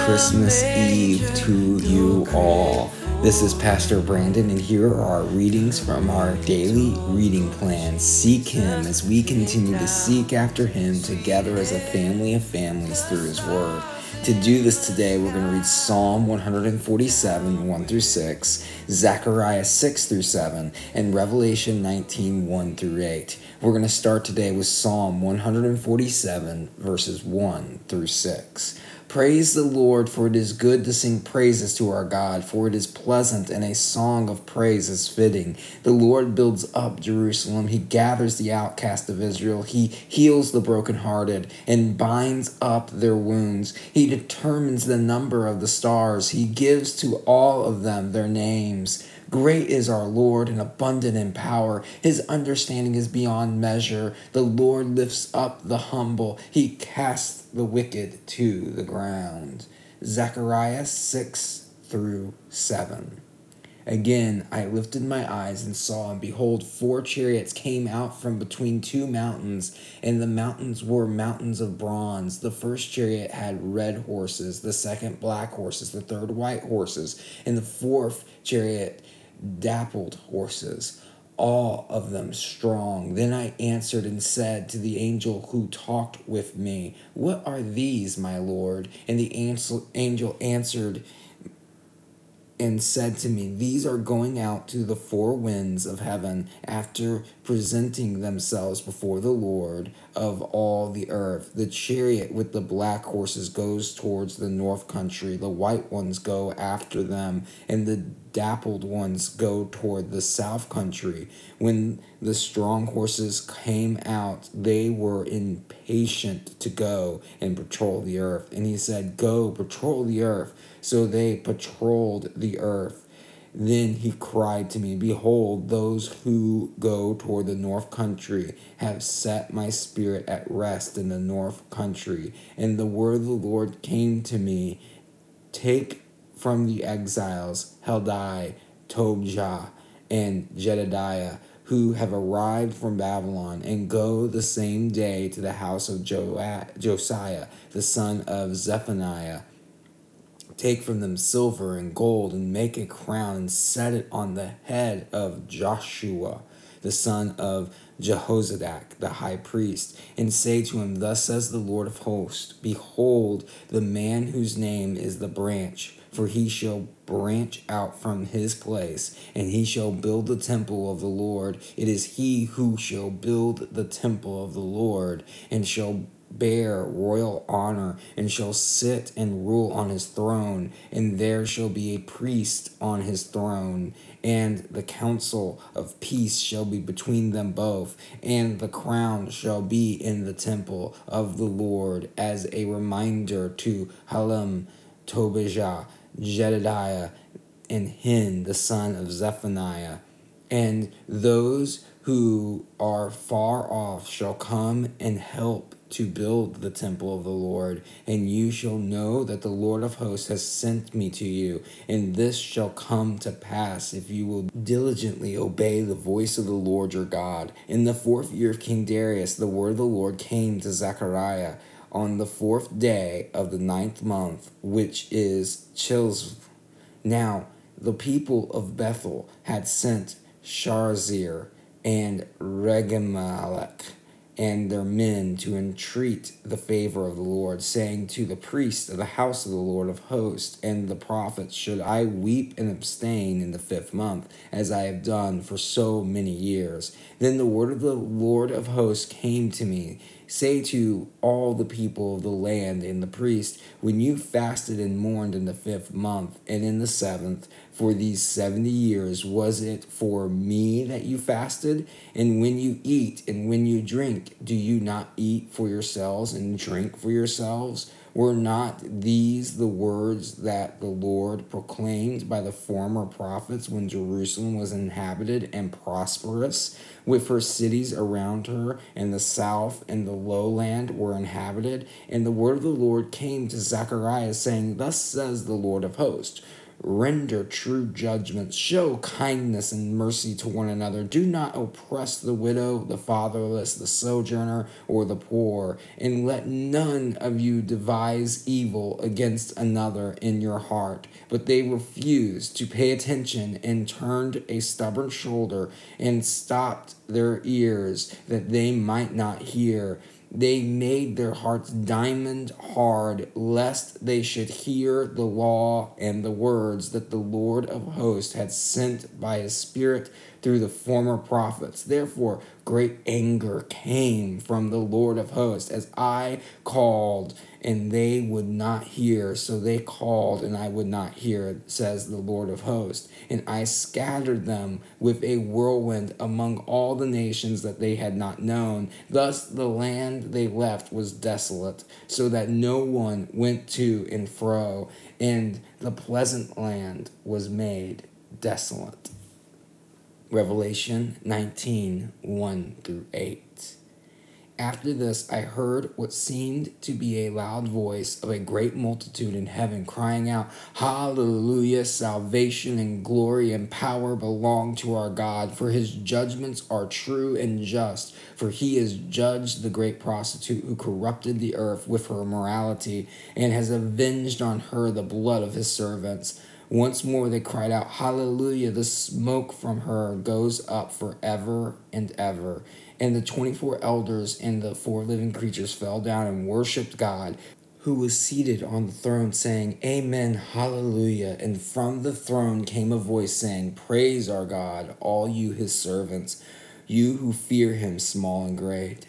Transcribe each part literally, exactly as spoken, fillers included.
Christmas Eve to you all. This is Pastor Brandon, and here are our readings from our daily reading plan. Seek Him as we continue to seek after Him together as a family of families through His Word. To do this today, we're going to read Psalm one forty-seven, one through six, Zechariah six through seven, and Revelation nineteen, one through eight. We're going to start today with Psalm one forty-seven, verses one through six. Praise the Lord, for it is good to sing praises to our God, for it is pleasant, and a song of praise is fitting. The Lord builds up Jerusalem. He gathers the outcast of Israel. He heals the brokenhearted and binds up their wounds. He determines the number of the stars. He gives to all of them their names. Great is our Lord and abundant in power. His understanding is beyond measure. The Lord lifts up the humble. He casts the wicked to the ground. Zechariah six through seven. Again, I lifted my eyes and saw, and behold, four chariots came out from between two mountains, and the mountains were mountains of bronze. The first chariot had red horses, the second black horses, the third white horses, and the fourth chariot dappled horses, all of them strong. Then I answered and said to the angel who talked with me, "What are these, my Lord?" And the angel answered and said to me, "These are going out to the four winds of heaven after presenting themselves before the Lord of all the earth. The chariot with the black horses goes towards the north country. The white ones go after them, and the dappled ones go toward the south country." When the strong horses came out, they were impatient to go and patrol the earth. And he said, "Go, patrol the earth." So they patrolled the earth. Then he cried to me, "Behold, those who go toward the north country have set my spirit at rest in the north country." And the word of the Lord came to me, "Take from the exiles Heldai, Tobijah, and Jedediah, who have arrived from Babylon, and go the same day to the house of jo- Josiah, the son of Zephaniah. Take from them silver and gold, and make a crown, and set it on the head of Joshua, the son of Jehozadak, the high priest, and say to him, Thus says the Lord of hosts, Behold, the man whose name is the branch, for he shall branch out from his place, and he shall build the temple of the Lord. It is he who shall build the temple of the Lord, and shall bear royal honor, and shall sit and rule on his throne, and there shall be a priest on his throne, and the counsel of peace shall be between them both, and the crown shall be in the temple of the Lord as a reminder to Halem, Tobijah, Jedediah, and Hin, the son of Zephaniah. And those who are far off shall come and help to build the temple of the Lord, and you shall know that the Lord of hosts has sent me to you. And this shall come to pass if you will diligently obey the voice of the Lord your God. In the fourth year of King Darius, the word of the Lord came to Zechariah on the fourth day of the ninth month, which is Chislev. Now the people of Bethel had sent Sharzir and Regemelech and their men to entreat the favor of the Lord, saying to the priests of the house of the Lord of hosts and the prophets, Should I weep and abstain in the fifth month, as I have done for so many years? Then the word of the Lord of hosts came to me, Say to all the people of the land and the priests, When you fasted and mourned in the fifth month and in the seventh, for these seventy years, was it for me that you fasted? And when you eat and when you drink, do you not eat for yourselves and drink for yourselves? Were not these the words that the Lord proclaimed by the former prophets when Jerusalem was inhabited and prosperous, with her cities around her, and the south and the lowland were inhabited? And the word of the Lord came to Zechariah, saying, Thus says the Lord of hosts, Render true judgments. Show kindness and mercy to one another. Do not oppress the widow, the fatherless, the sojourner, or the poor, and let none of you devise evil against another in your heart. But they refused to pay attention and turned a stubborn shoulder and stopped their ears that they might not hear. They made their hearts diamond hard, lest they should hear the law and the words that the Lord of hosts had sent by his Spirit through the former prophets. Therefore, great anger came from the Lord of hosts, as I called, and they would not hear. So they called, and I would not hear, says the Lord of hosts. And I scattered them with a whirlwind among all the nations that they had not known. Thus the land they left was desolate, so that no one went to and fro, and the pleasant land was made desolate. Revelation nineteen, one through eight. After this I heard what seemed to be a loud voice of a great multitude in heaven, crying out, Hallelujah! Salvation and glory and power belong to our God, for his judgments are true and just. For he has judged the great prostitute who corrupted the earth with her immorality, and has avenged on her the blood of his servants. Once more they cried out, Hallelujah! The smoke from her goes up forever and ever. And the twenty-four elders and the four living creatures fell down and worshipped God, who was seated on the throne, saying, Amen, Hallelujah. And from the throne came a voice saying, Praise our God, all you his servants, you who fear him, small and great.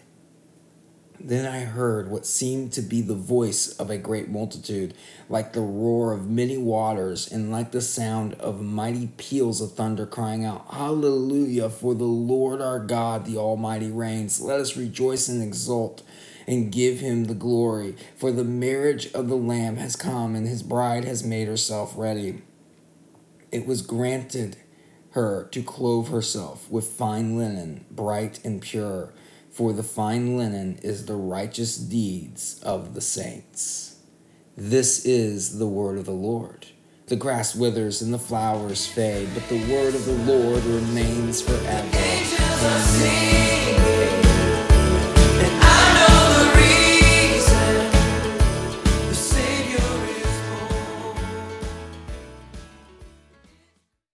Then I heard what seemed to be the voice of a great multitude, like the roar of many waters, and like the sound of mighty peals of thunder, crying out, Hallelujah, for the Lord our God, the Almighty reigns. Let us rejoice and exult and give him the glory. For the marriage of the Lamb has come, and his bride has made herself ready. It was granted her to clothe herself with fine linen, bright and pure, for the fine linen is the righteous deeds of the saints. This is the word of the Lord. The grass withers and the flowers fade, but the word of the Lord remains forever. Amen.